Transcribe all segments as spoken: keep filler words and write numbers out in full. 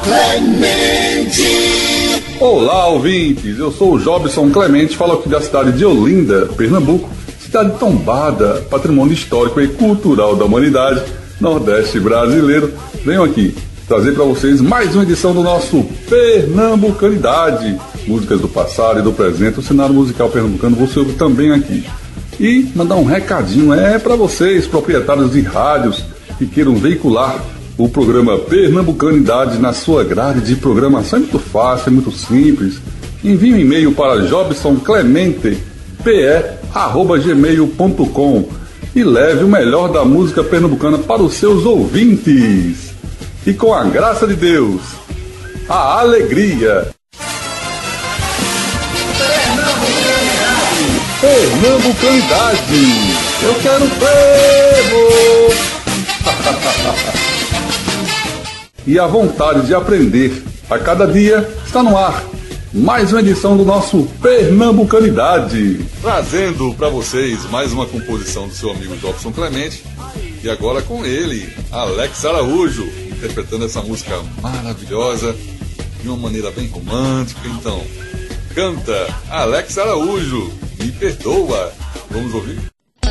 Clemente. Olá, ouvintes, eu sou o Jobson Clemente, falo aqui da cidade de Olinda, Pernambuco, cidade tombada, patrimônio histórico e cultural da humanidade, Nordeste brasileiro. Venho aqui trazer para vocês mais uma edição do nosso Pernambucanidade, músicas do passado e do presente, o cenário musical pernambucano você ouve também aqui. E mandar um recadinho é para vocês, proprietários de rádios que queiram veicular o programa Pernambucanidade na sua grade de programação. É muito fácil, é muito simples. Envie um e-mail para jobsonclemente pe arroba gmail ponto com e leve o melhor da música pernambucana para os seus ouvintes. E com a graça de Deus, a alegria. Pernambucanidade, eu quero fervo. E a vontade de aprender a cada dia está no ar. Mais uma edição do nosso Pernambucanidade, trazendo para vocês mais uma composição do seu amigo Jobson Clemente. E agora com ele, Alex Araújo, interpretando essa música maravilhosa de uma maneira bem romântica. Então, canta Alex Araújo, Me Perdoa. Vamos ouvir?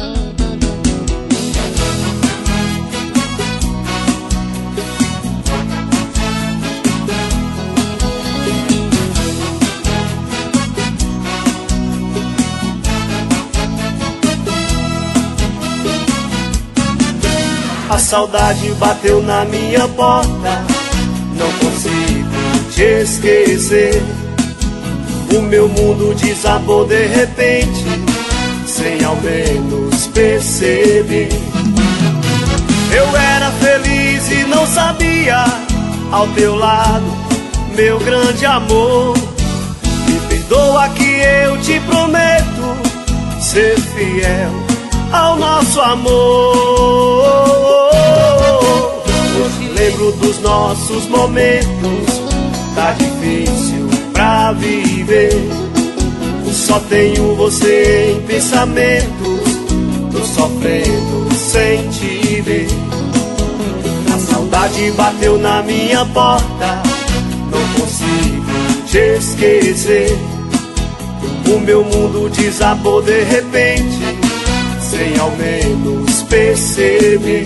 A saudade bateu na minha porta, não consigo te esquecer. O meu mundo desabou de repente, sem ao menos perceber. Eu era feliz e não sabia, ao teu lado, meu grande amor. Me perdoa que eu te prometo ser fiel ao nosso amor. Hoje lembro dos nossos momentos, tá difícil pra viver. Só tenho você em pensamentos, tô sofrendo sem te ver. A saudade bateu na minha porta, não consigo te esquecer. O meu mundo desabou de repente, sem ao menos perceber.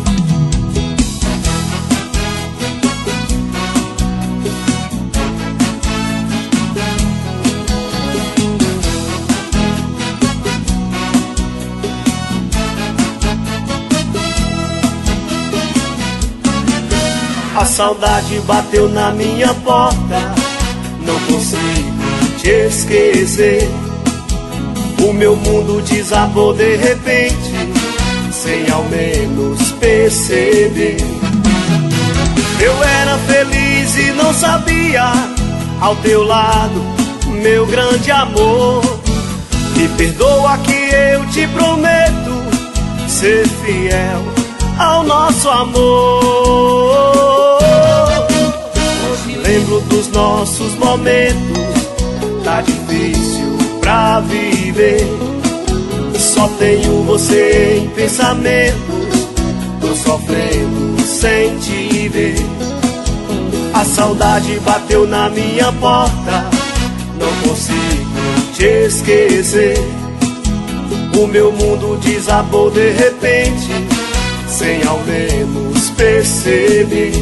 A saudade bateu na minha porta, não consigo te esquecer. O meu mundo desabou de repente, sem ao menos perceber. Eu era feliz e não sabia, ao teu lado, meu grande amor. Me perdoa que eu te prometo ser fiel ao nosso amor. Hoje lembro dos nossos momentos, tá difícil pra viver. Só tenho você em pensamentos, tô sofrendo sem te ver. A saudade bateu na minha porta, não consigo te esquecer. O meu mundo desabou de repente, sem ao menos perceber.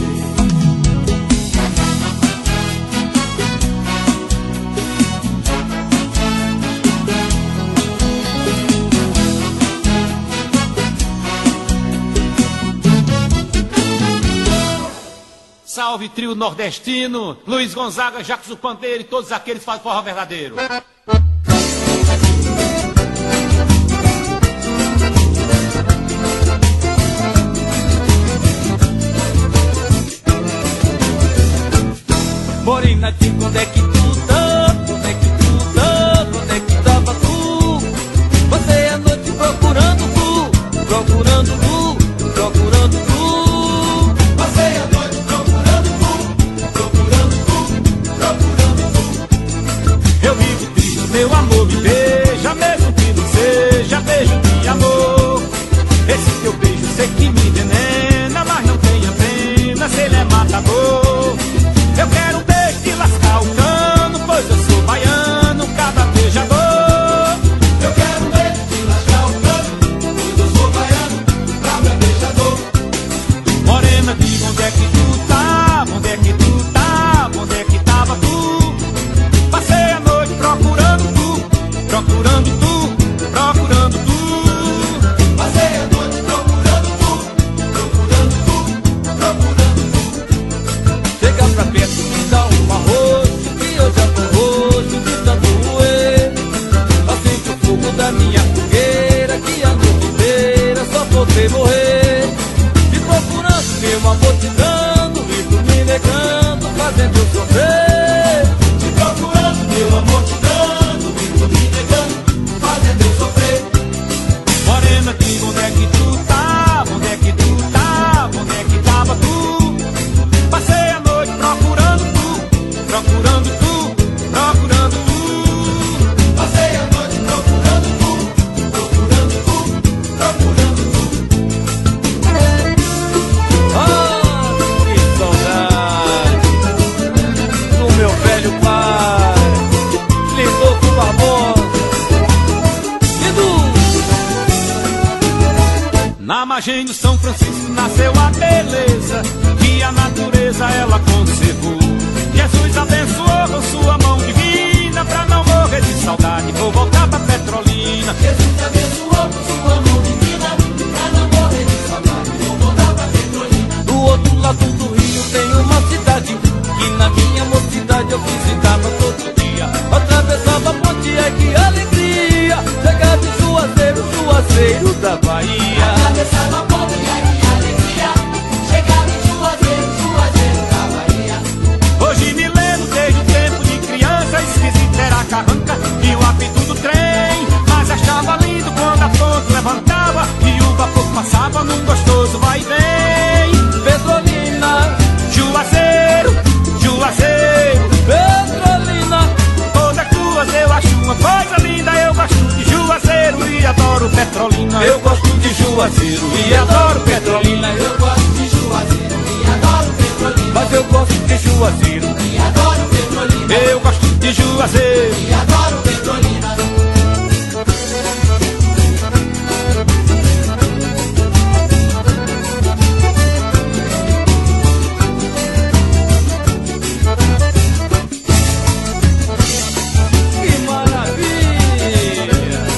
Salve trio nordestino, Luiz Gonzaga, Jacques o Pandeiro e todos aqueles que fazem forró verdadeiro. Morena, que quando é que tu tá? Quando é que tu tá? Quando é que tava tu? Você à noite procurando tu, procurando tu, procurando tu. Passei a noite procurando tu, procurando tu, procurando tu. Eu vivo triste procurando tu, procurando tu. Passei a noite procurando tu, procurando tu, procurando tu. Ah, que saudade do meu velho pai, Lindolfo Barbosa. Na margem do São Francisco nasceu a beleza que a natureza ela conservou. Jesus abençoou com sua mão divina pra não morrer de saudade, vou voltar pra Petrolina. Jesus abençoou com sua mão divina pra não morrer de saudade, vou voltar pra Petrolina. Do outro lado do rio tem uma cidade que na minha mocidade eu visitava todo dia. Atravessava a ponte, é que alegria, chegava em Juazeiro, Juazeiro da Bahia. Atravessava a ponte, é que alegria, chegava em Juazeiro, Juazeiro da Bahia. Hoje me lembro desde o tempo de criança, esquisito era a carranca e o apito do trem. Mas achava lindo quando a ponte levantava e o vapor passava num gostoso vai e vem. Petrolina, Juazeiro, Juazeiro, Petrolina, todas duas eu acho uma coisa linda. Eu gosto de Juazeiro e adoro Petrolina. Eu gosto de Juazeiro e adoro Petrolina. Eu gosto de Juazeiro e adoro Petrolina. Mas eu gosto de Juazeiro e adoro Petrolina. Eu gosto de Juazeiro e adoro Petrolina. Que maravilha!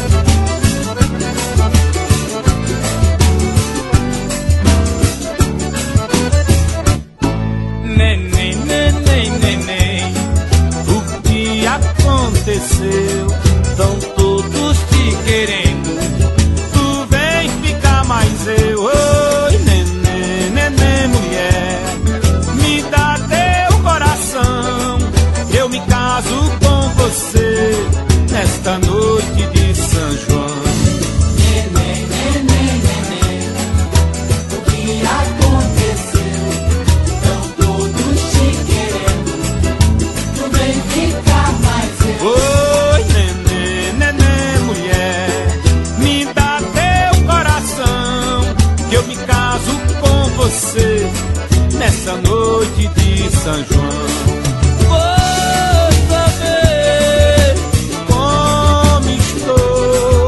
Neném, neném, neném, o que aconteceu? Tão todos te querendo, tu vem ficar mais eu. Oi, neném, neném, mulher, me dá teu coração, eu me caso com você nesta noite de São João. Neném, neném, neném, o que aconteceu? Estão todos te querendo, tu vem ficar mais eu. Oi, neném, neném, mulher, me dá teu coração, que eu me caso com você nessa noite de São João. Vou saber como estou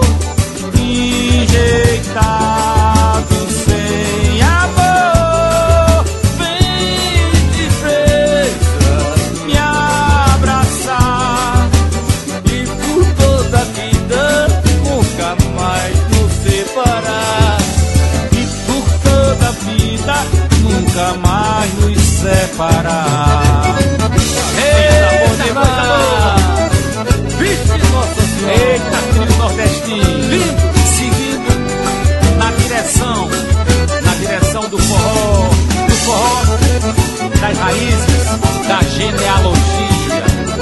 enjeitado sem amor. Vem depressa me abraçar e por toda a vida nunca mais nos separar. E por toda a vida nunca mais nos separar. Eita, bom demais! Vixe, Nossa Senhora! Eita, trio nordestino! Lindo! Seguindo na direção, na direção do forró, do forró das raízes, da genealogia.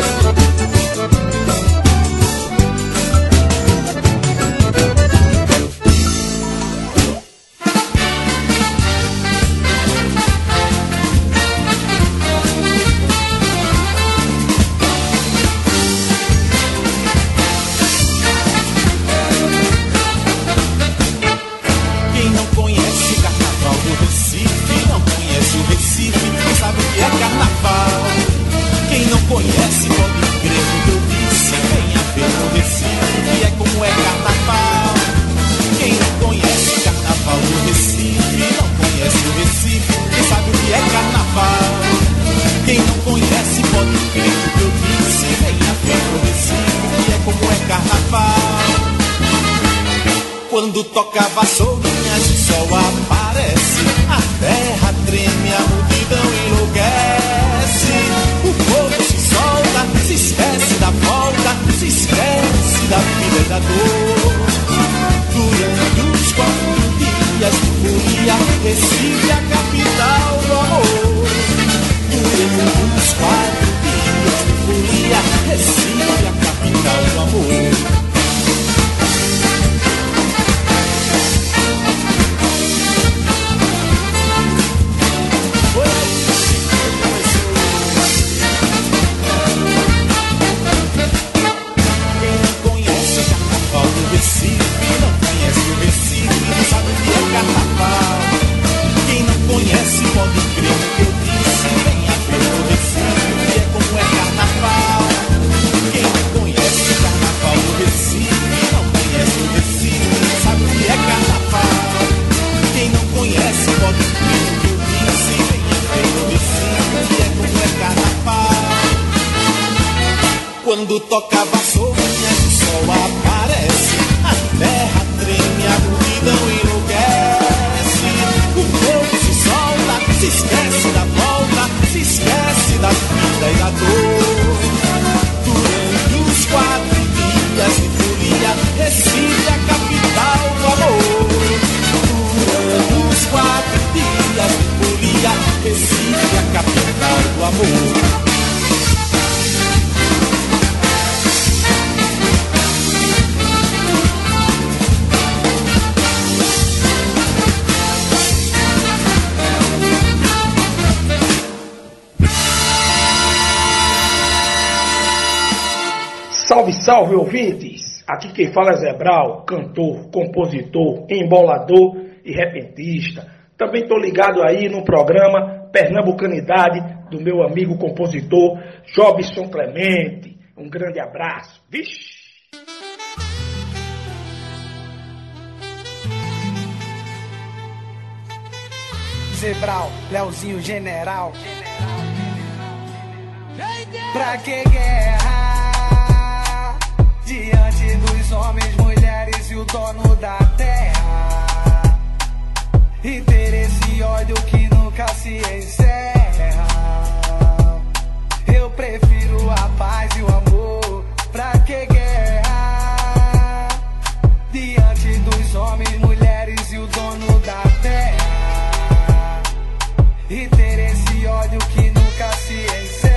Quem não conhece o carnaval do Recife, não conhece o Recife, não sabe o que é carnaval. Quem não conhece pode crer no que eu disse, venha ver no Recife, que é como é carnaval. Quem não conhece o carnaval do Recife, não conhece o Recife, quem sabe o que é carnaval. Quem não conhece pode crer no que eu disse, venha ver no Recife, que é como é carnaval. Quando toca a vassourinha, o sol aparece, a terra treme, a multidão enlouquece. O povo se solta, se esquece da volta, se esquece da vida e da dor. Durante os quatro dias de folia, Recife, a capital do amor. Durante os quatro dias de folia, Recife, a capital do amor. Quando toca a vassourinha, o sol aparece, a terra treme, a multidão enlouquece. O povo se solta, se esquece da volta, se esquece da vida e da dor. Durante os quatro dias de folia, Recife, a capital do amor. Durante os quatro dias de folia, Recife, a capital do amor. Salve, salve, ouvintes! Aqui quem fala é Zé Brau, cantor, compositor, embolador e repentista. Também estou ligado aí no programa Pernambucanidade do meu amigo compositor Jobson Clemente. Um grande abraço. Vixe! Zé Brau, Leozinho General. Pra que guerra diante dos homens, mulheres e o dono da terra? E ter esse ódio que nunca se encerra. Eu prefiro a paz e o amor. Pra que guerra diante dos homens, mulheres e o dono da terra? E ter esse ódio que nunca se encerra.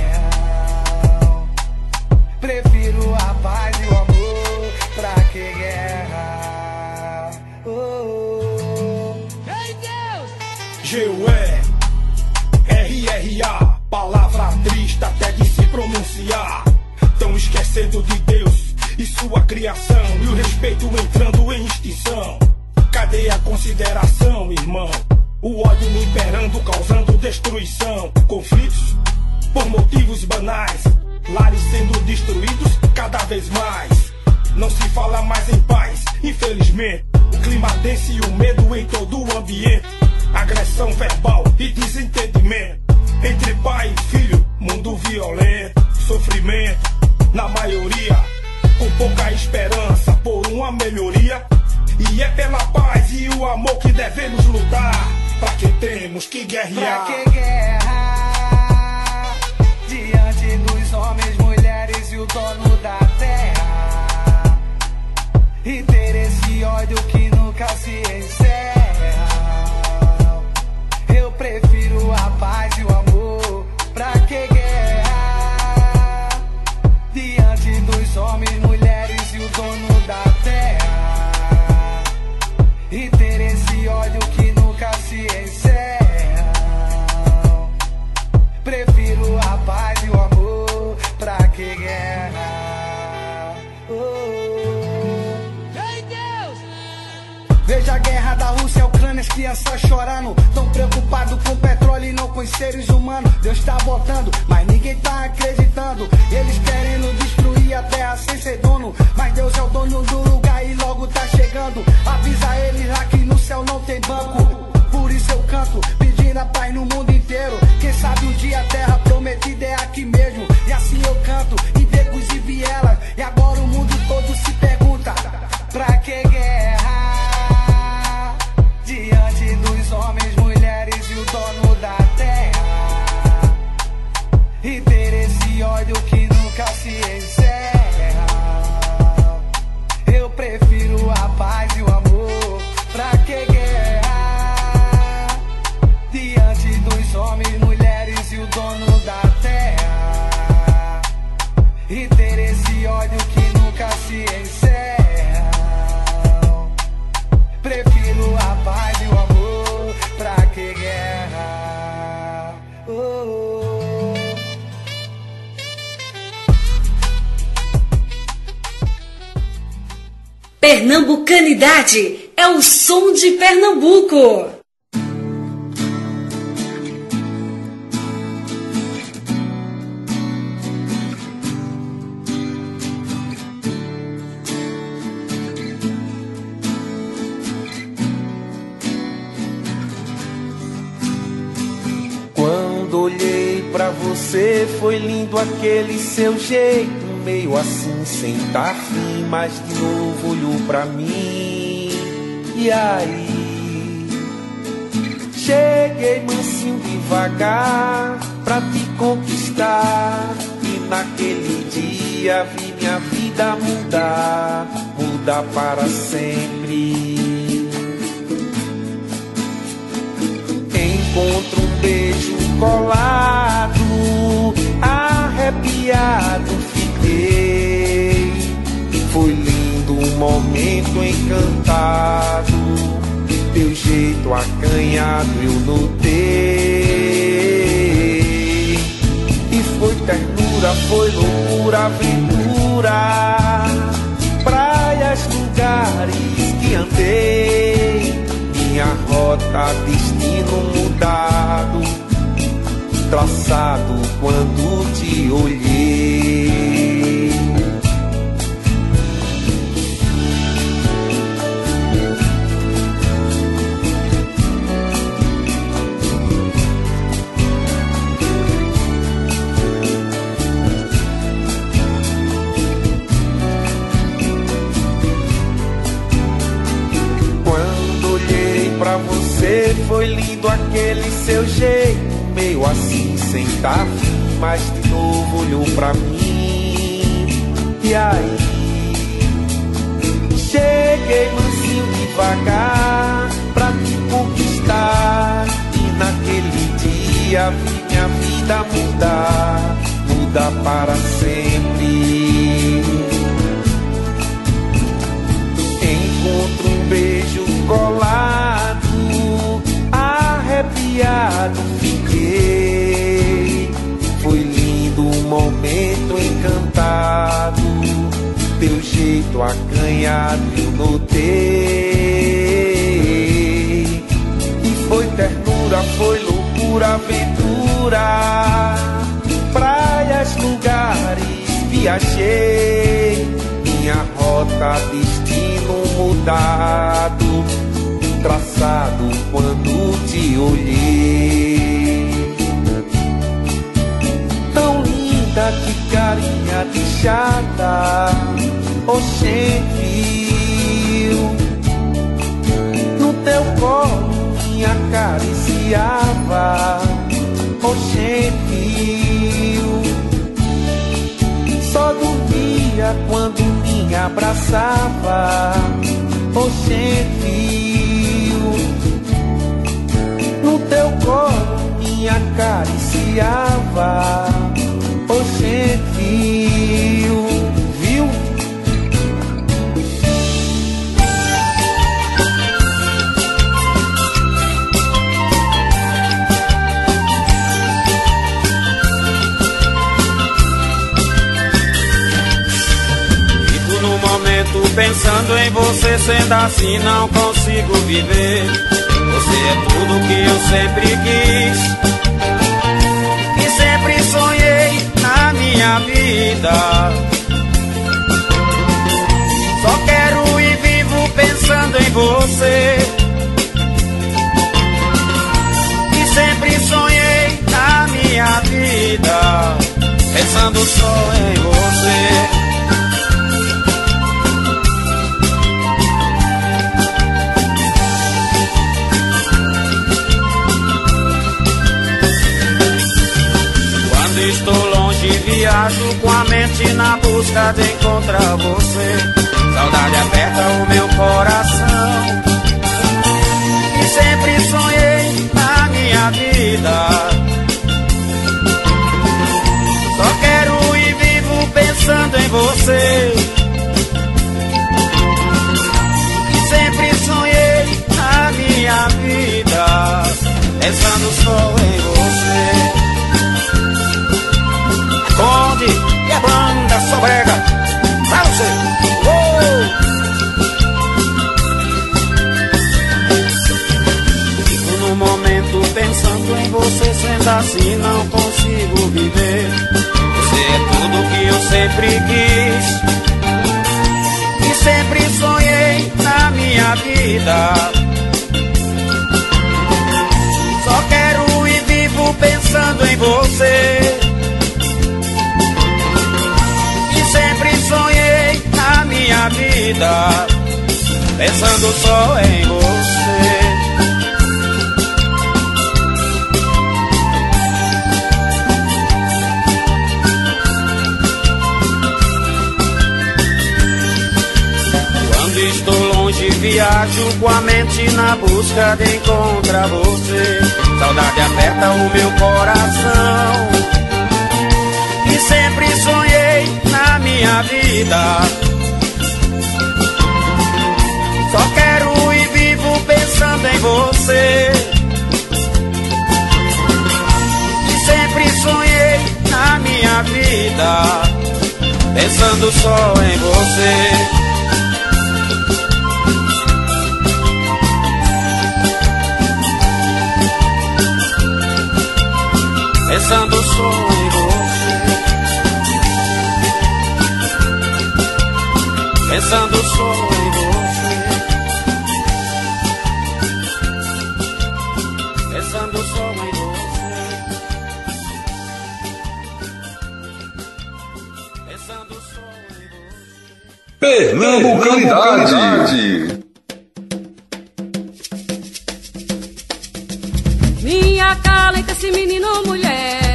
Prefiro a paz e o amor. Pra que guerra? Oh. Ei, Deus! G U E R R A, palavra triste até de se pronunciar. Tão esquecendo de Deus e sua criação, e o respeito entrando em extinção. Cadê a consideração, irmão? O ódio imperando, causando destruição. Conflitos por motivos banais, lares sendo destruídos cada vez mais. Não se fala mais em paz, infelizmente. O clima denso e o medo em todo o ambiente. Agressão verbal e desentendimento entre pai e filho, mundo violento. Sofrimento na maioria, com pouca esperança por uma melhoria. E é pela paz e o amor que devemos lutar. Pra que temos que guerrear? Pra que guerra diante dos homens, mulheres e o dono da terra? E ter esse ódio que nunca se encerra. Eu prefiro a paz e o amor. Pra que guerra diante dos homens, mulheres e o dono da terra? E ter esse ódio que nunca se encerra. Prefiro a paz e o amor. Pra que guerra? Oh. Ei, Deus! Veja a guerra da Rússia e Ucrânia, as crianças chorando. Tão preocupado com petróleo e não com os seres humanos. Deus tá botando, mas ninguém tá acreditando. Eles querendo destruir a terra sem ser dono. Mas Deus é o dono do lugar e logo tá chegando. Avisa eles lá que no céu não tem banco. Por isso eu canto, pedindo a paz no mundo inteiro. Quem sabe um dia a terra prometida é aqui mesmo. E assim eu canto, em becos e vielas. E agora o mundo todo se pergunta: pra que guerra diante dos homens, mulheres e o dono da terra? E ter esse ódio que nunca se encerra. Eu prefiro a paz e o amor. Pra que guerra diante dos homens, mulheres e o dono da terra? E ter esse ódio que nunca se encerra. Prefiro a paz e o amor. Pra que guerra? Oh. Pernambucanidade é o som de Pernambuco. Quando olhei pra você foi lindo aquele seu jeito, meio assim sem dar fim, mas de novo olhou pra mim. E aí, cheguei mansinho devagar pra te conquistar, e naquele dia vi minha vida mudar, mudar para sempre. Encontro um beijo colado, arrepiado fiquei. Foi lindo um momento encantado, teu jeito acanhado eu notei. E foi ternura, foi loucura, aventura, praias, lugares que andei, minha rota, destino mudado, traçado quando te olhei. Quando olhei pra você foi lindo aquele seu jeito, meio assim sem dar fim, mas de novo olhou pra mim. E aí, cheguei mansinho devagar pra te conquistar, e naquele dia vi minha vida mudar, mudar para sempre. Encontro um beijo colado, arrepiado fiquei. Foi lindo um momento encantado, teu jeito acanhado eu notei. E foi ternura, foi loucura, aventura, praias, lugares viajei, minha rota, destino mudado, traçado quando te olhei. Tão linda, que carinha de chata, oxente, no teu colo me acariciava, oxente, só dormia quando me abraçava, oxente, no teu colo me acariciava, oxente, viu? Fico no momento pensando em você, sendo assim não consigo viver. Você é tudo que eu sempre quis e sempre sonhei na minha vida. Só quero e vivo pensando em você, e sempre sonhei na minha vida pensando só em você. Estou longe, viajo com a mente na busca de encontrar você. Saudade aperta o meu coração, e sempre sonhei na minha vida. Só quero e vivo pensando em você, e sempre sonhei na minha vida pensando só em você. Conde e a banda Sobrega pra você. Oh! Fico no momento pensando em você, sendo assim não consigo viver. Você é tudo que eu sempre quis e sempre sonhei na minha vida. Só quero e vivo pensando em você. E sempre sonhei na minha vida pensando só em você. Quando estou longe viajo com a mente na busca de encontrar você. Saudade aperta o meu coração e sempre sonhei na minha vida. Só quero e vivo pensando em você. E sempre sonhei na minha vida pensando só em você. Pensando só em você. Pensando só em você. Pensando só em você. Pensando só em você. Pernambucanidade. Minha calenta esse menino mulher.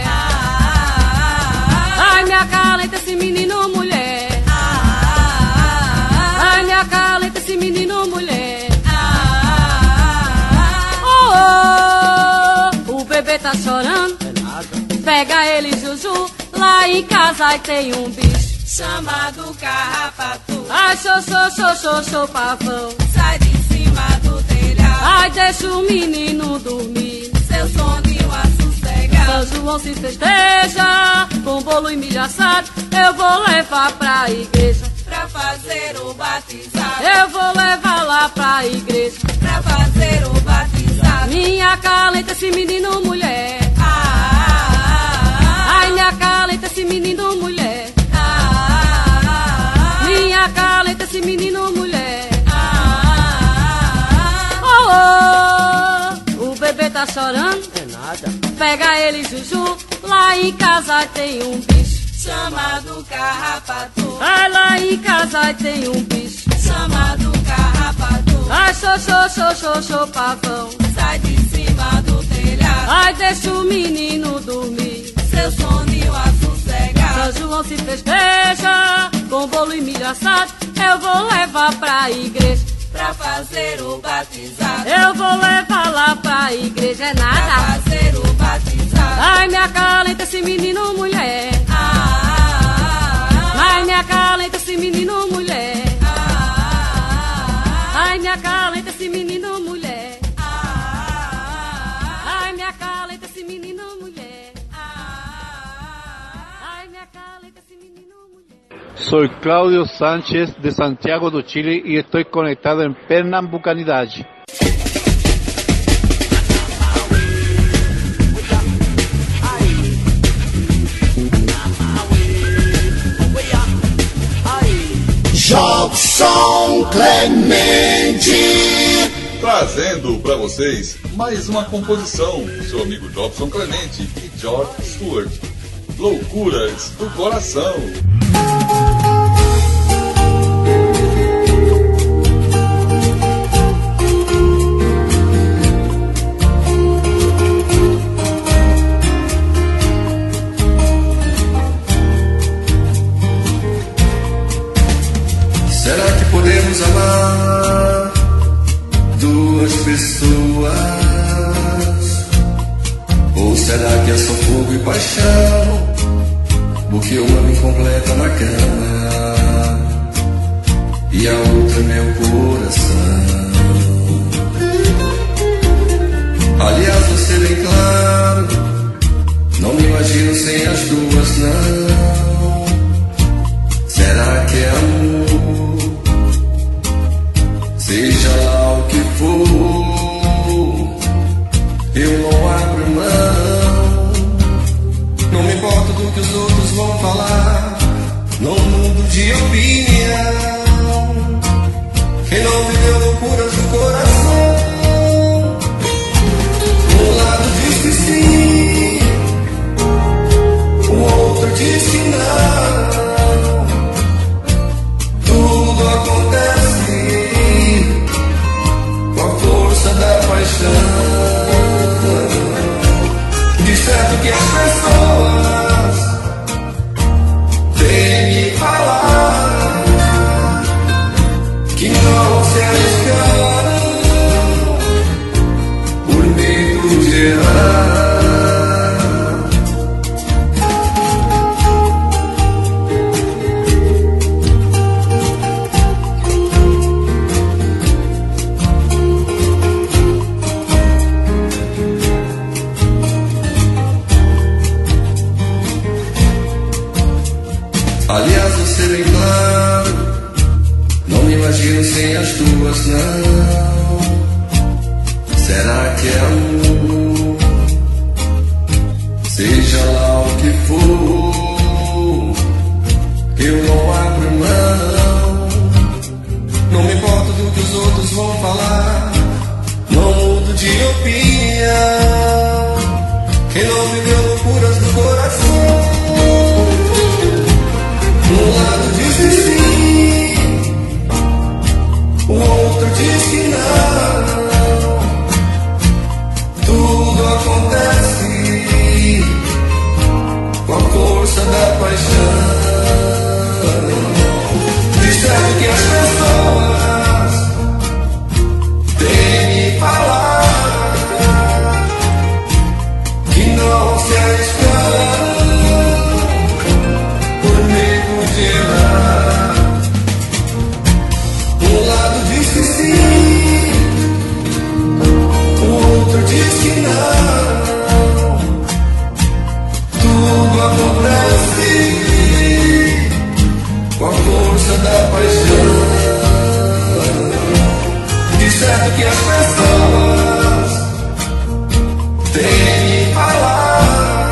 Ai, minha calenta esse menino mulher. Ai, minha calenta esse menino mulher. Oh, oh, o bebê tá chorando. Pega ele, Juju. Lá em casa tem um bicho chamado carrapato. Ai, xô, xô, xô, xô, xô, pavão. Sai de cima do telhado. Ai, deixa o menino dormir. Seu soninho a sossegar. São João se festeja com bolo e milho assado. Eu vou levar pra igreja pra fazer o batizado. Eu vou levar lá pra igreja pra fazer o batizado. Minha calenta esse menino mulher. Ah, ah, ah. Ai, minha calenta esse menino mulher. Ah, ah, ah. Minha calenta esse menino mulher. Ah, ah, ah. Oh, oh, o bebê tá chorando. É nada. Pega ele, Juju. Lá em casa tem um bicho chamado carrapato. Ai, lá em casa tem um bicho chamado carrapato. Ai, xô, xô, xô, xô, xô, pavão. Sai de cima do telhado. Ai, deixa o menino dormir. Seu soninho a sossegar. São João se festeja com bolo e milho assado. Eu vou levar pra igreja pra fazer o batizado. Eu vou levar lá pra igreja, é nada. Pra fazer o batizado. Ai, minha calenta esse menino mulher. Ah, ah, ah. Ai, minha calenta esse menino mulher. Ah, ah, ah. Ai, minha calenta esse menino mulher. Ah, ah, ah. Ai, minha calenta esse menino mulher. Ah, ah, ah. Ai, minha calenta esse menino mulher. Soy Claudio Sánchez de Santiago do Chile y estoy conectado en Pernambucanidade. Jobson Clemente, trazendo para vocês mais uma composição do seu amigo Jobson Clemente e George Stewart, Loucuras do Coração. Será que podemos amar duas pessoas? Ou será que é só fogo e paixão? Porque uma me completa na cama e a outra meu coração. Aliás, vou ser bem claro, não me imagino sem as duas, não. Será que é amor? Seja lá o que for, eu não abro mão. Não me importo do que os outros vão falar, não mudo de opinião. Quem não viveu loucuras do coração, um lado diz que sim, diz que não. Tudo acontece com a força da paixão. De certo que as pessoas vêm me falar que não se arriscaram por medo de errar. Aliás, vou ser bem claro, não me imagino sem as tuas, não. Será que é amor? Seja lá o que for, eu não abro mão. Não me importo do que os outros vão falar, não mudo de opinião. Quem não viveu loucuras do coração, um lado diz que sim, o outro diz que não. Tudo acontece com a força da paixão. Diz certo que as pessoas têm me falar que não se arriscaram por medo de errar. Um lado diz que sim, o outro diz que não. Tudo acontece com a força da paixão. De certo que as pessoas têm me falar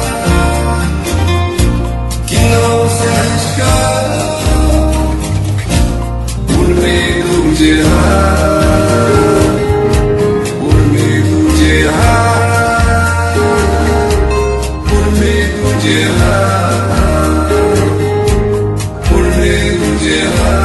que não se arriscaram por medo de errar, por medo de errar, por medo de errar, por medo de errar.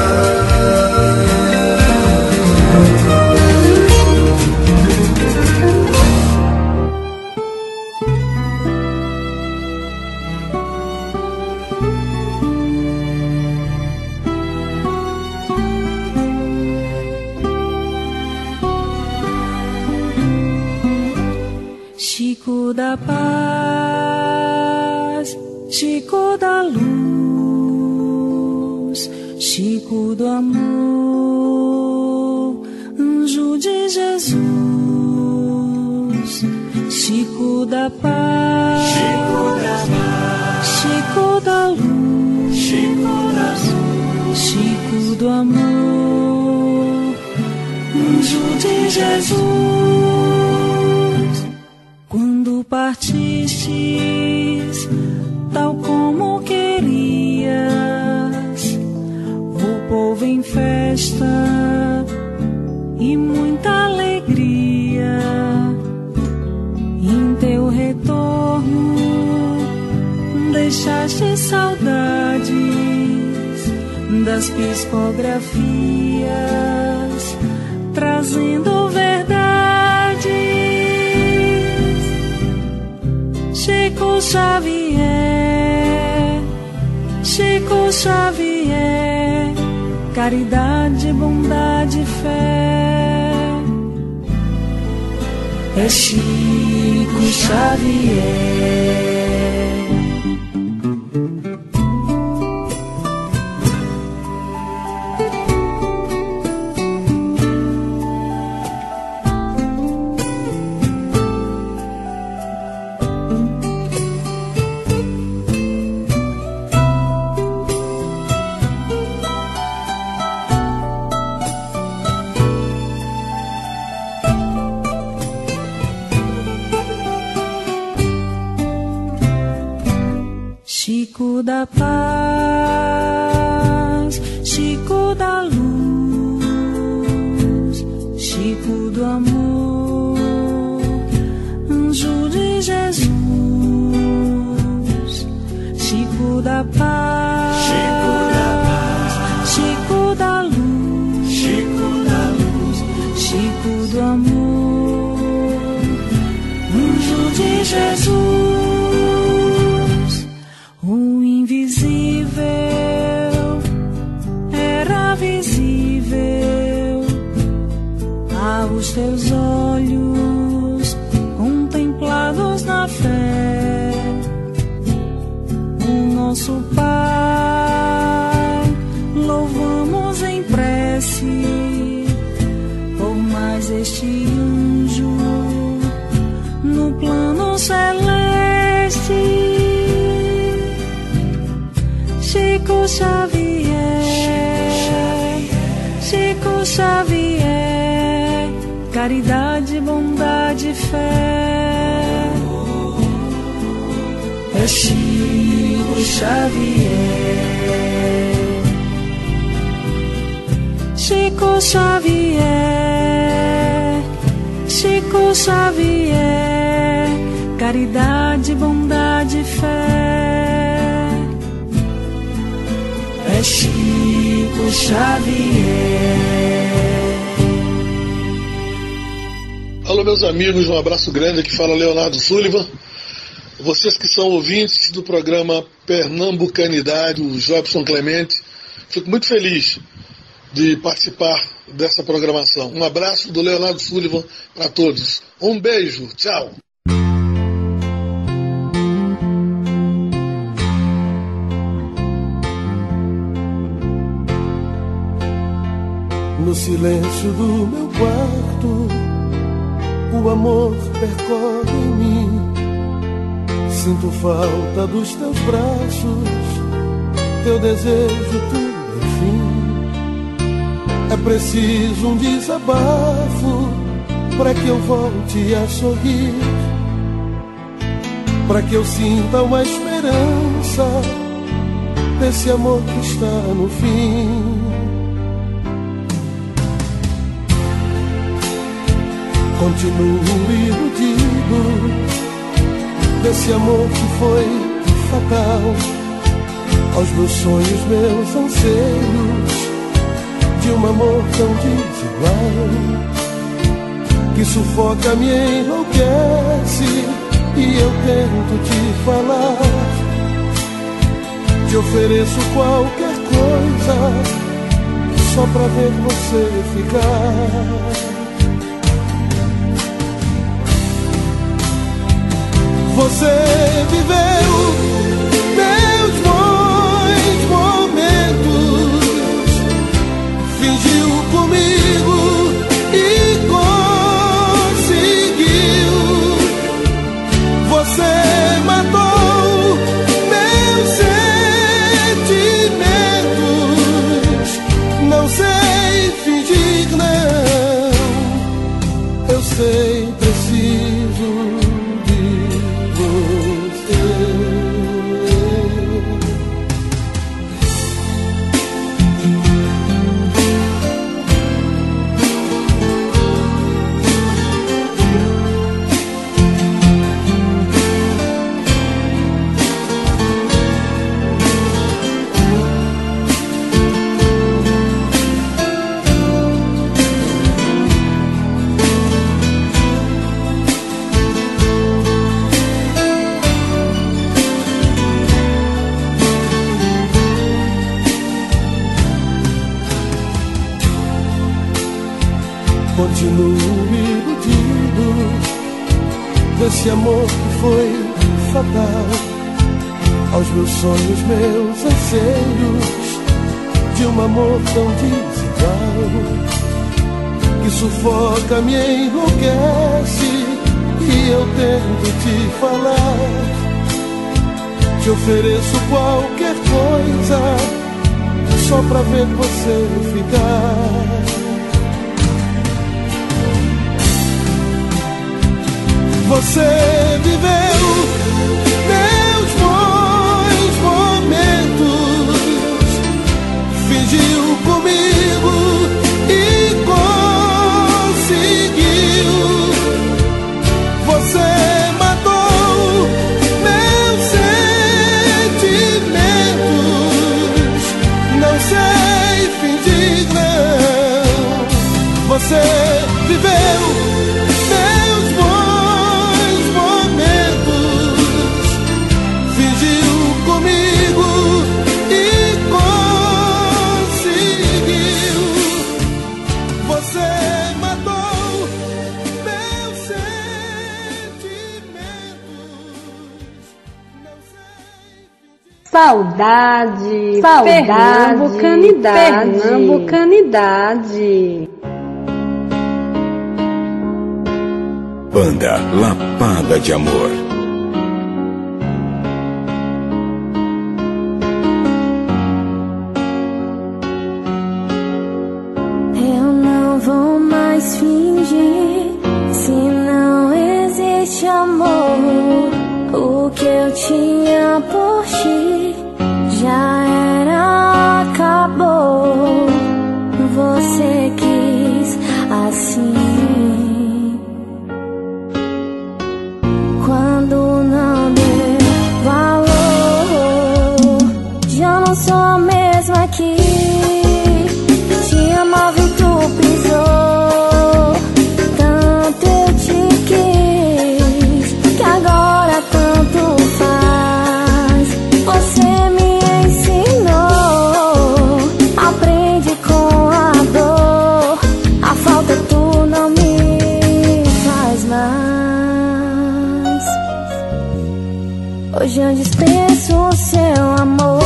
Chico da paz, Chico da luz, Chico do amor, anjo de Jesus. Chico da paz, Chico da paz, Chico da luz, Chico da luz, Chico do amor, anjo de Jesus. Quando partistes, tal como querias, o povo em festa e muita alegria. Em teu retorno deixaste saudades das psicografias, trazendo verdades. Chico Xavier, Chico Xavier, caridade, bondade, fé. É Chico Xavier. Chico da paz, Chico da luz, Chico do amor, anjo de Jesus. Chico da seus olhos contemplados na fé, o nosso Pai louvamos em prece por mais este anjo no plano celeste. Chico Xavier, Chico Xavier, caridade, bondade, fé. É Chico Xavier, Chico Xavier, Chico Xavier, caridade, bondade, fé. É Chico Xavier. Alô, meus amigos, um abraço grande. Aqui fala Leonardo Sullivan. Vocês que são ouvintes do programa Pernambucanidade, o Jobson Clemente, fico muito feliz de participar dessa programação. Um abraço do Leonardo Sullivan para todos. Um beijo, tchau. No silêncio do meu quarto, o amor percorre em mim. Sinto falta dos teus braços, teu desejo, tudo enfim. É preciso um desabafo para que eu volte a sorrir, para que eu sinta uma esperança desse amor que está no fim. Continuo iludido desse amor que foi fatal aos meus sonhos, meus anseios, de um amor tão desigual, que sufoca, me enlouquece, e eu tento te falar, te ofereço qualquer coisa só pra ver você ficar. Você viveu meus bons momentos, fingiu comigo e conseguiu. Você matou meus sentimentos. Não sei fingir, não. Eu sei, preciso Continuo iludido desse amor que foi fatal aos meus sonhos, meus anseios, de um amor tão desigual, que sufoca, me enlouquece, e eu tento te falar, te ofereço qualquer coisa só pra ver você ficar. Você viveu meus bons momentos, fingiu comigo e conseguiu. Você matou meus sentimentos. Não sei fingir, não. Você viveu meus bons momentos, fingiu comigo e conseguiu. Você matou Saudade, saudade, pernambucanidade, pernambucanidade. Banda Lapada de Amor. Eu não vou mais fingir, se não existe amor. O que eu tinha por ti já era, acabou. Você quis assim, quando não deu valor. Já não sou a mesma que te amava e tu pisou. Tanto eu te quis que agora tanto faz. Você me ensinou, aprende com a dor. A falta tu não me faz mais. Hoje eu dispenso o seu amor.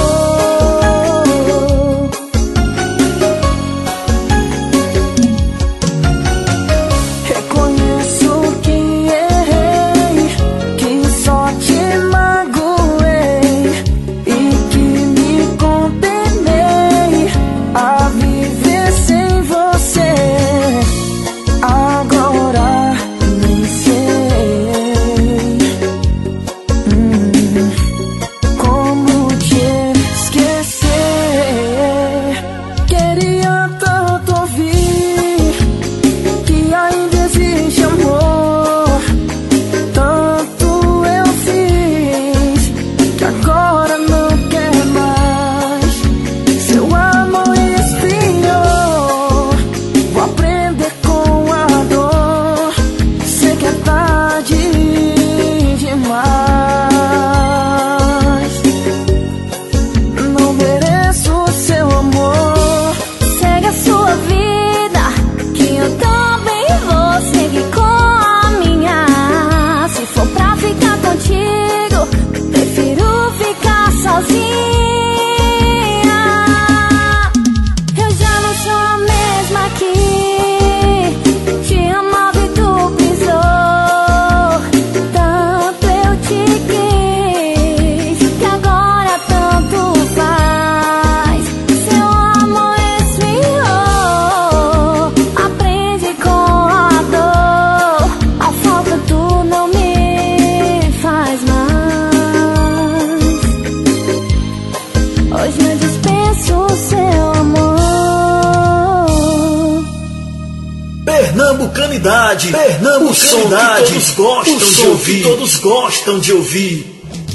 Pernambucanidade, Pernambucanidade, o som que todos gostam de ouvir, todos gostam de ouvir.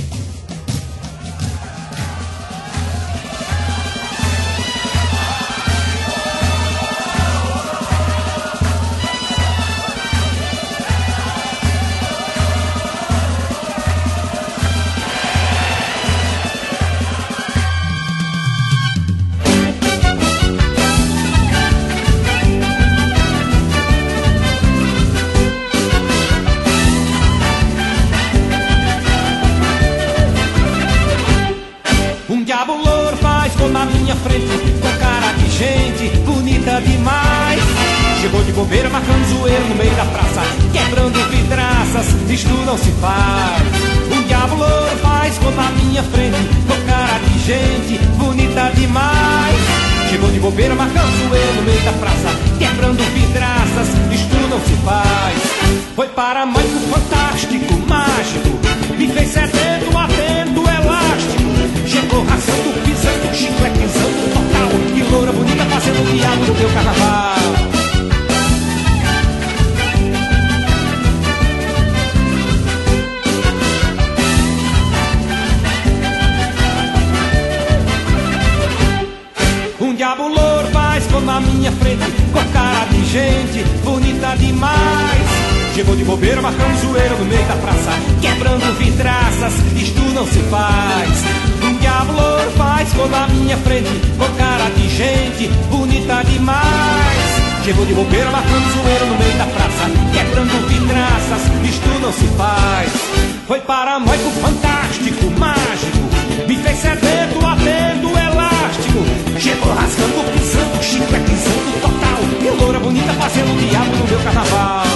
bobeira marcando zoeiro no meio da praça, quebrando vidraças, isto não se faz. Um diabo louro faz quando na minha frente, com cara de gente bonita demais. Chegou de bobeira marcando zoeiro no meio da praça, quebrando vidraças, isto não se faz. Foi paramanco fantástico, mágico, me fez sedento, atento, elástico. Chegou raçando, pisando, chicletizando total, e loura bonita fazendo o diabo no teu carnaval. Um diabo louro faz na minha frente, com cara de gente bonita demais. Chegou de bobeira marcando zoeira no meio da praça, quebrando vidraças, isto não se faz. Um diabo louro faz na minha frente, com cara de gente bonita demais. Chegou de bobeira marcando zoeira no meio da praça, quebrando vidraças, isto não se faz. Foi paramoico fantástico, mágico, me fez sedento, atento, elástico. Chegou rasgando, pisando, chicletizando total. E loura bonita fazendo o diabo no meu carnaval.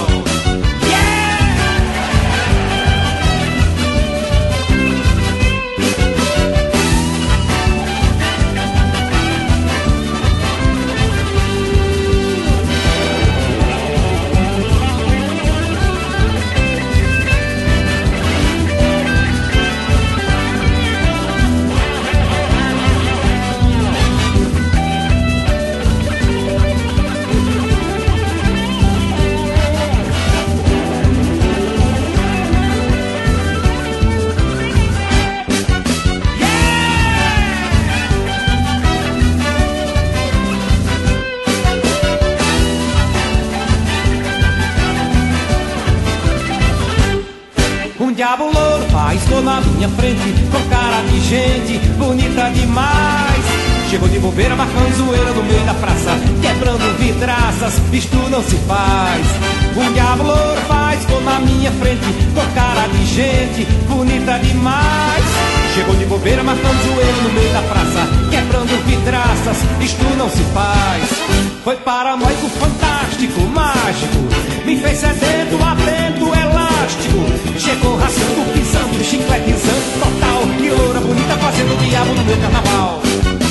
Diabo louro paiscou na minha frente, com cara de gente bonita demais. Chegou de bobeira, marcando zoeira no meio da praça, quebrando vidraças, isto não se faz. Um diabo louro paiscou na minha frente, com cara de gente bonita demais. Chegou de bobeira, marcando zoeira no meio da praça, quebrando vidraças, isto não se faz. Foi paranoico, fantástico, mágico, me fez sedento, atento, elástico. Chegou rasgando, pisando, chicletizando total. Que loura bonita fazendo o diabo no meu carnaval.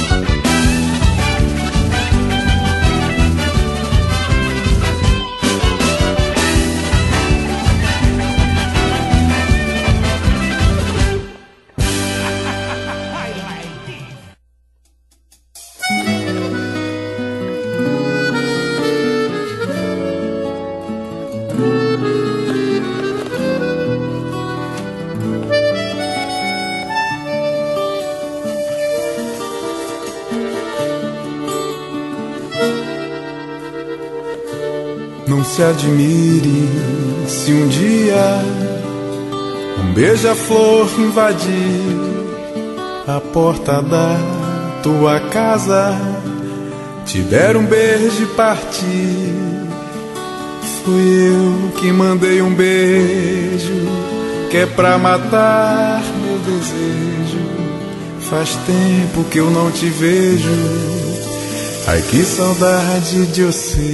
Não se admire se um dia um beija-flor invadir a porta da tua casa, te der um beijo e partir. Fui eu que mandei um beijo, que é pra matar meu desejo. Faz tempo que eu não te vejo, ai que saudade de você.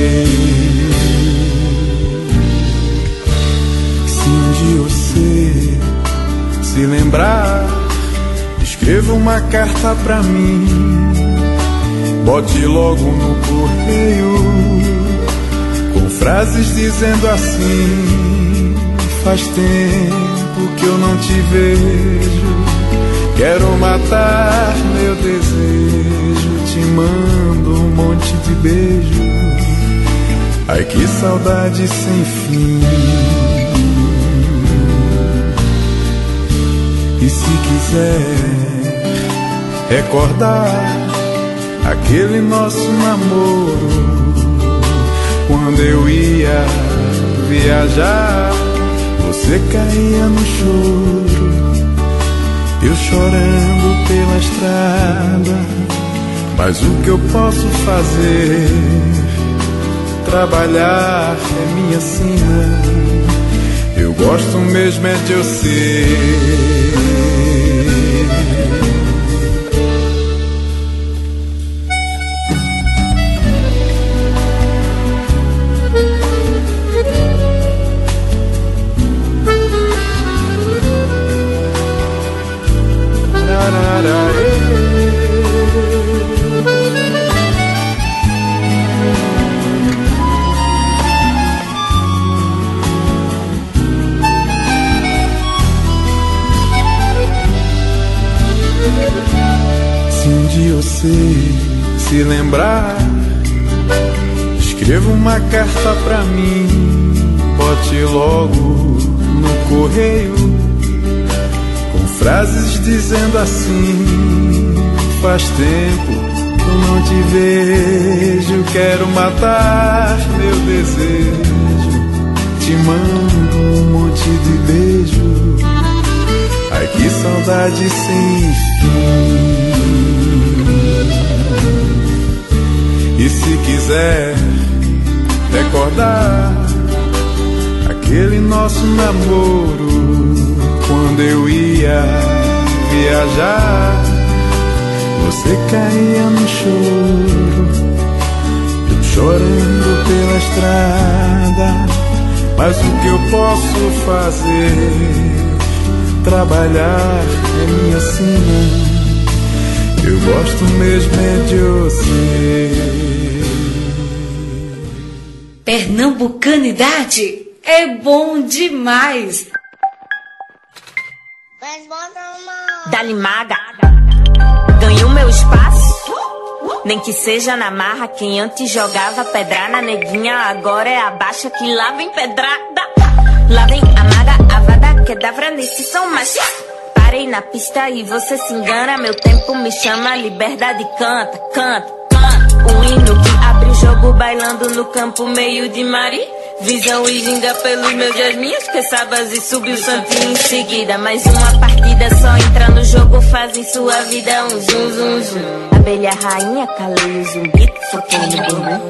Se um dia você se lembrar, escreva uma carta pra mim, bote logo no correio, com frases dizendo assim: faz tempo que eu não te vejo, quero matar meu desejo, te mando um monte de beijo, ai que saudade sem fim. E se quiser recordar aquele nosso namoro, quando eu ia viajar, você caía no choro, eu chorando pela estrada. Mas o que eu posso fazer? Trabalhar é minha sina, eu gosto mesmo é de você. Se um dia você se lembrar, escreva uma carta pra mim, bote logo no correio, com frases dizendo assim: faz tempo que eu não te vejo, quero matar meu desejo, te mando um monte de beijo, ai que saudade sem fim. E se quiser recordar aquele nosso namoro, quando eu ia viajar, você caía no choro, eu chorando pela estrada. Mas o que eu posso fazer? Trabalhar é minha sina. Eu gosto mesmo é de você. Pernambucanidade é bom demais. Dali maga, ganhou meu espaço. Nem que seja na marra, quem antes jogava pedra na neguinha, agora é a baixa que lá vem pedrada. Lá vem a maga, a vada que dava nesse som machista. Parei na pista e você se engana, meu tempo me chama, liberdade canta, canta, canta. Um hino que abre o jogo bailando no campo meio de mari. Visão e ginga pelos meus jasminhos, que sabas e subiu o santinho em seguida. Mais uma partida só entra no jogo, faz em sua vida um zum zum zum. Abelha rainha, calei o zumbi, foquei no bumbum.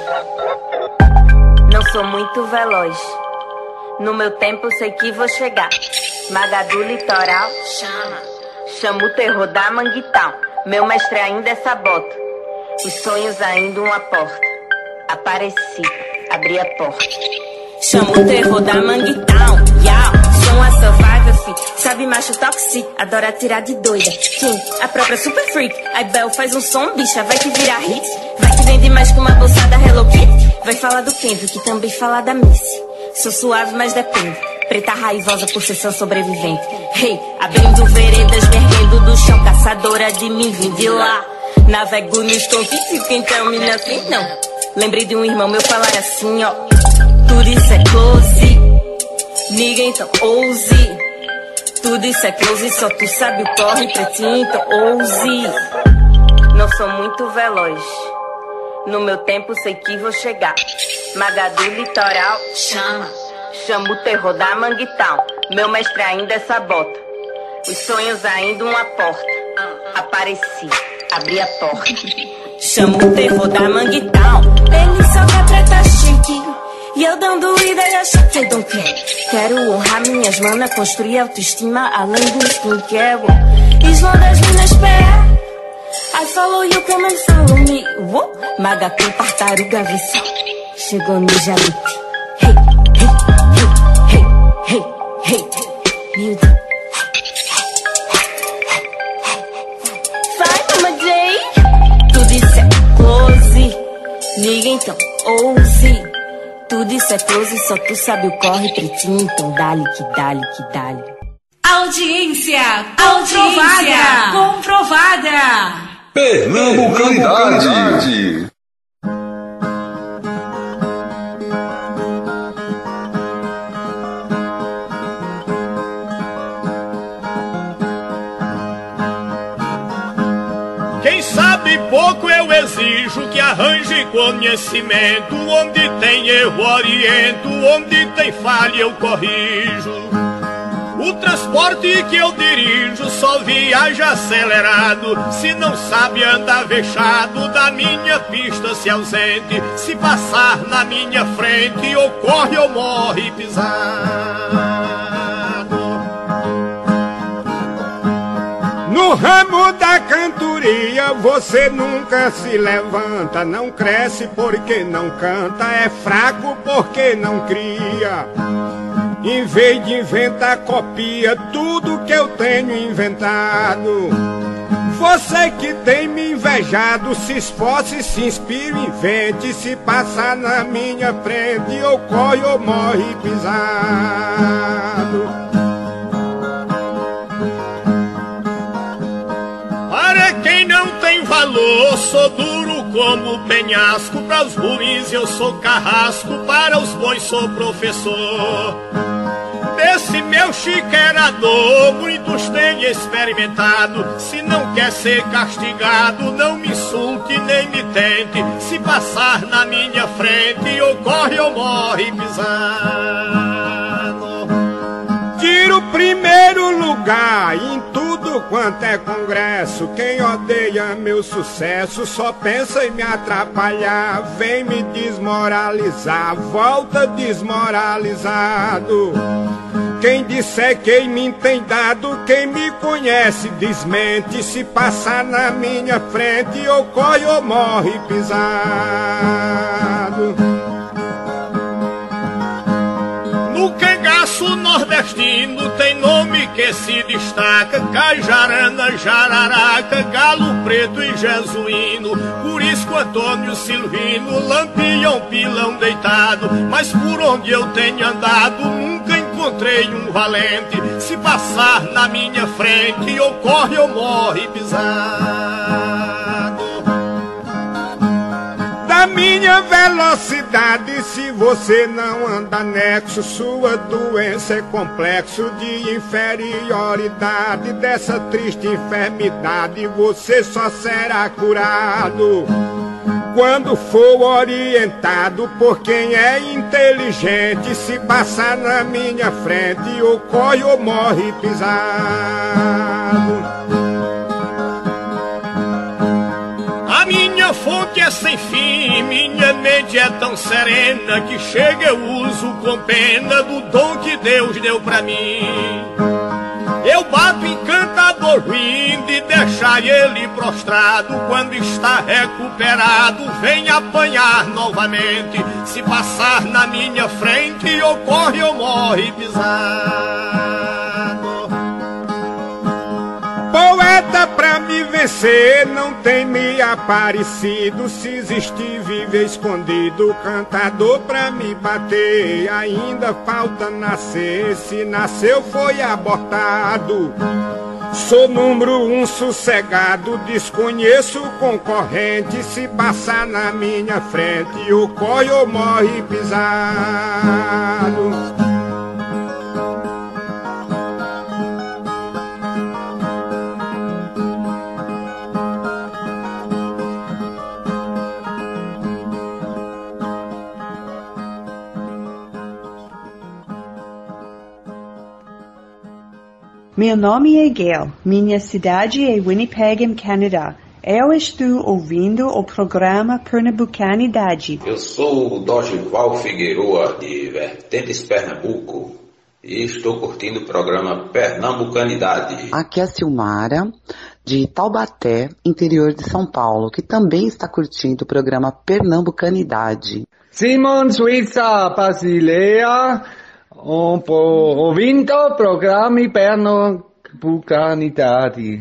Não sou muito veloz, no meu tempo sei que vou chegar. Maga do litoral, chama, chama o terror da Manguitown. Meu mestre ainda é sabota, os sonhos ainda uma porta. Apareci, abri a porta. Chama o terror da Manguitown, yau. Sou uma survivor, fi, sabe macho toxic, adora tirar de doida. Kim, a própria super freak. Aí Bel faz um som, bicha, vai que vira hit. Vai que vende mais que uma bolsada Hello Kitty. Vai falar do Kendrick, também fala da Missy. Sou suave, mas depende. Preta raivosa por ser sobrevivente. Hey, abrindo veredas, verguendo do chão, caçadora de mim, vim de lá. Navego nos confins, quem termina assim, não. Lembrei de um irmão meu falar assim, ó. Tudo isso é close, ninguém então ouse. Tudo isso é close, só tu sabe o corre, pretinho, então ouse. Não sou muito veloz, no meu tempo sei que vou chegar. Maga do litoral, chama, chama o terror da Manguitown. Meu mestre ainda é sabota, os sonhos ainda uma porta. Apareci, abri a porta. Chama o terror da Manguitown. Ele só quer preta chique, e eu dando ideia chique, don't care. Quero honrar minhas manas, construir autoestima além do skincare. Islã das minas pé, I follow you, come and follow me. Uou, maga com tartaruga visão, chegou no jalute. Hey, hey, hey, hey, hey, hey, meu Deus. Vai, Mama J. Tudo isso é close, ninguém então ouse. Tudo isso é close, só tu sabe o corre, pretinho, então dale que dale que dale. Audiência comprovada, comprovada. Pernambucanidade. Quem sabe pouco eu exijo que arranje conhecimento. Onde tem erro oriento, onde tem falha eu corrijo. O transporte que eu dirijo só viaja acelerado. Se não sabe andar vexado, da minha pista se ausente. Se passar na minha frente, ou corre ou morre pisado. No ramo da cantoria você nunca se levanta. Não cresce porque não canta, é fraco porque não cria. Em vez de inventar, copia tudo que eu tenho inventado. Você que tem me invejado, se esforce, se inspire, invente. Se passar na minha frente, ou corre ou morre pisado. Para quem não tem valor, sou duro como penhasco. Para os ruins eu sou carrasco, para os bons sou professor. Desse meu chiqueirador muitos têm experimentado. Se não quer ser castigado, não me insulte nem me tente. Se passar na minha frente, ou corre ou morre pisado. Tiro o primeiro lugar em tudo quanto é congresso. Quem odeia meu sucesso só pensa em me atrapalhar. Vem me desmoralizar, volta desmoralizado. quem disser quem me tem dado, quem me conhece desmente. Se passar na minha frente, ou corre ou morre pisado. No cangaço nordestino tem nome que se destaca: Cajarana, Jararaca, Galo Preto e Jesuíno, Curisco, Antônio Silvino, Lampião, Pilão deitado. Mas por onde eu tenho andado nunca encontrei um valente. Se passar na minha frente, ou corre ou morre pisado. Da minha velocidade, se você não anda nexo, sua doença é complexo de inferioridade. Dessa triste enfermidade você só será curado quando for orientado por quem é inteligente. Se passar na minha frente, ou corre ou morre pisado. A minha fonte é sem fim, minha mente é tão serena, que chega eu uso com pena do dom que Deus deu pra mim. Eu bato em cantador ruim de deixar ele prostrado. Quando está recuperado, vem apanhar novamente. Se passar na minha frente, ou corre ou morre pisado. Poeta pra me vencer não tem me aparecido. Se existir, vive escondido. Cantador pra me bater, ainda falta nascer. Se nasceu, foi abortado. Sou número um sossegado, desconheço o concorrente. Se passar na minha frente, ou corre ou morre pisado. Meu nome é Gail, minha cidade é Winnipeg, em Canadá. Eu estou ouvindo o programa Pernambucanidade. Eu sou o Dorival Figueroa, de Vertentes, Pernambuco, e estou curtindo o programa Pernambucanidade. Aqui é a Silmara, de Taubaté, interior de São Paulo, que também está curtindo o programa Pernambucanidade. Simon Suíça Basileia, Um, ouvindo o programa Pernambucanidade.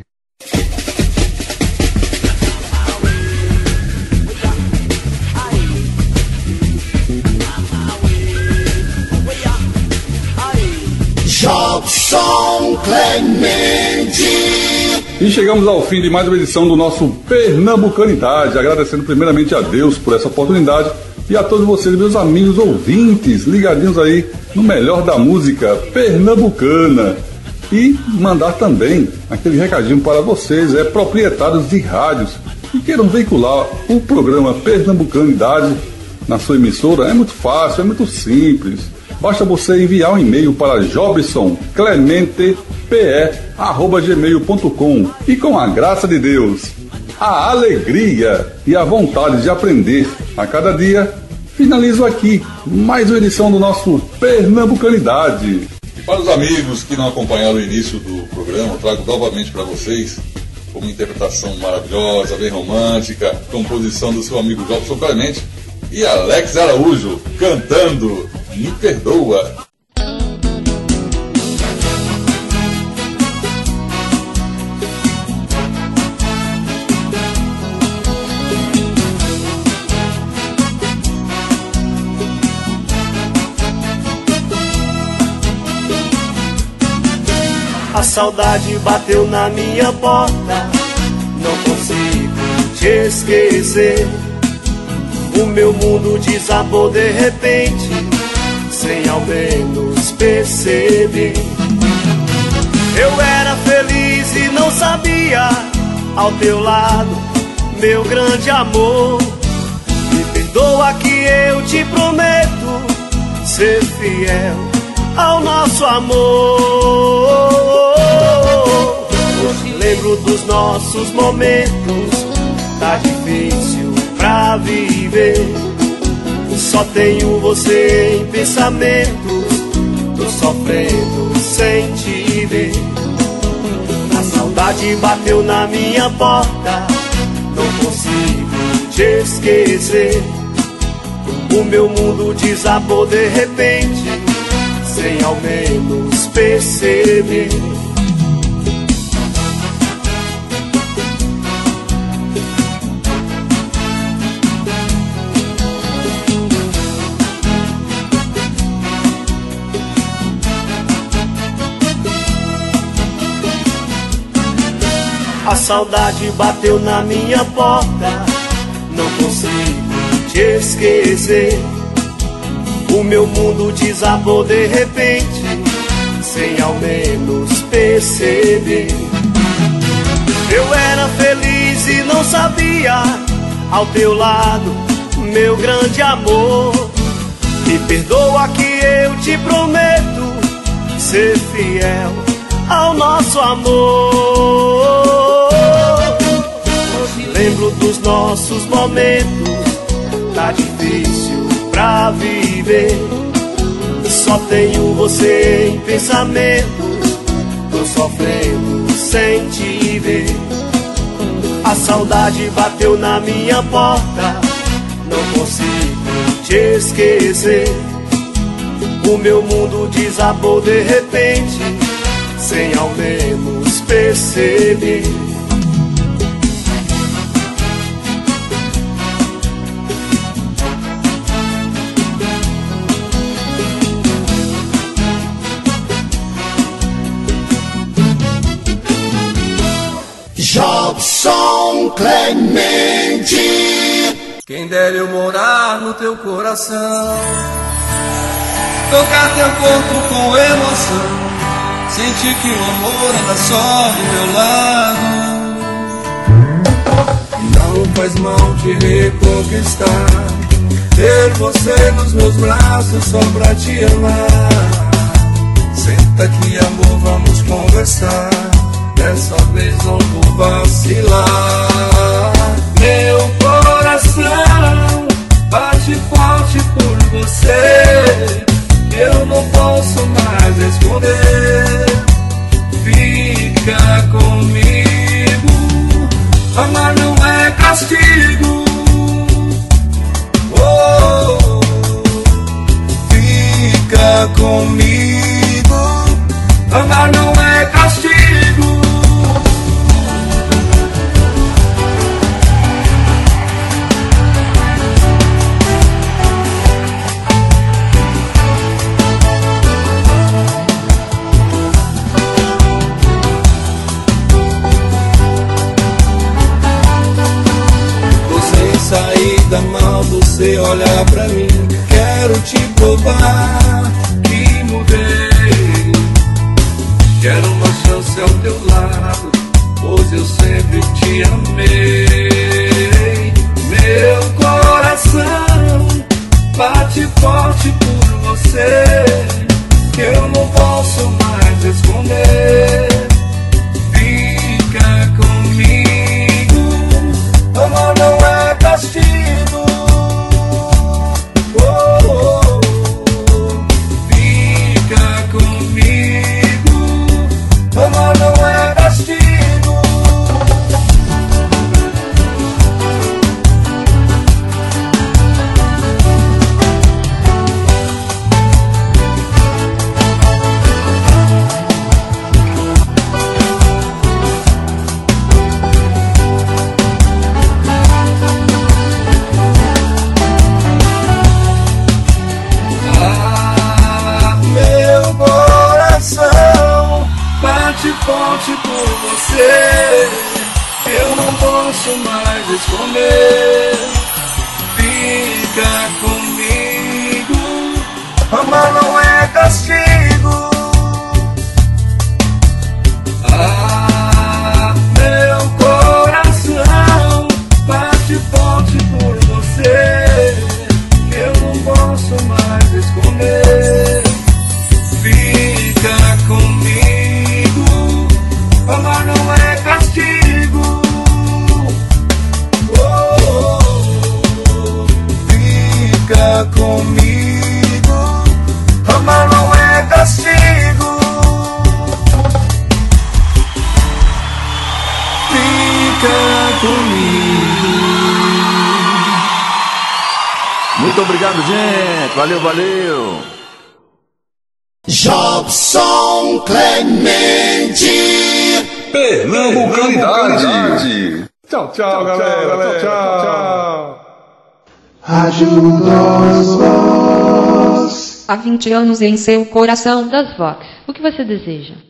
Jobson Clemente. E chegamos ao fim de mais uma edição do nosso Pernambucanidade, agradecendo primeiramente a Deus por essa oportunidade e a todos vocês, meus amigos ouvintes, ligadinhos aí no melhor da música pernambucana. E mandar também aquele recadinho para vocês, é, proprietários de rádios que queiram veicular o programa Pernambucanidade na sua emissora. É muito fácil, é muito simples. Basta você enviar um e-mail para jobson clemente p e arroba gmail ponto com e, com a graça de Deus, a alegria e a vontade de aprender a cada dia, finalizo aqui mais uma edição do nosso Pernambucanidade. E para os amigos que não acompanharam o início do programa, eu trago novamente para vocês uma interpretação maravilhosa, bem romântica, composição do seu amigo Jobson Clemente e Alex Araújo cantando Me Perdoa. A saudade bateu na minha porta, não consigo te esquecer. O meu mundo desabou de repente, sem ao menos perceber. Eu era feliz e não sabia, ao teu lado, meu grande amor. Me perdoa que eu te prometo ser fiel ao nosso amor. Hoje lembro dos nossos momentos, tá difícil pra viver. Só tenho você em pensamentos, tô sofrendo sem te ver. A saudade bateu na minha porta, não consigo te esquecer. O meu mundo desabou de repente, sem ao menos perceber. A saudade bateu na minha porta, não consigo te esquecer. O meu mundo desabou de repente, sem ao menos perceber. Eu era feliz e não sabia, ao teu lado, meu grande amor. Me perdoa que eu te prometo ser fiel ao nosso amor. Lembro dos nossos momentos, tá difícil pra viver. Só tenho você em pensamentos, tô sofrendo sem te ver. A saudade bateu na minha porta, não consigo te esquecer. O meu mundo desabou de repente, sem ao menos perceber. Jobson Clemente. Quem dera eu morar no teu coração, tocar teu corpo com emoção, sentir que o amor anda só do meu lado. Não faz mal te reconquistar, ter você nos meus braços só pra te amar. Senta aqui, amor, vamos conversar, dessa vez não vou vacilar. Meu coração bate forte por você, eu não posso mais esconder. Fica comigo, amar não é castigo. Oh, fica comigo, amar não é castigo. Saída mal, você olha pra mim, quero te provar que mudei. Quero uma chance ao teu lado, pois eu sempre te amei. Meu coração bate forte por você, eu não posso mais esconder. Fica comigo, amor não é castigo. Oh, oh, oh. Fica comigo, amor não é castigo. Forte por você, eu não posso mais esconder. Fica comigo, amar não é castigo. Ah, meu coração bate forte por você, eu não posso mais esconder. Fica comigo, amar não é castigo. Oh, oh, oh. Fica comigo, amar não é castigo. fica comigo. Muito obrigado, gente. Valeu, valeu. Jobson Clemente, Pernambucanidade. Tchau, tchau, galera. Tchau, tchau, tchau. Ajuda-os, vós. Há vinte anos em seu coração das Vox. O que você deseja?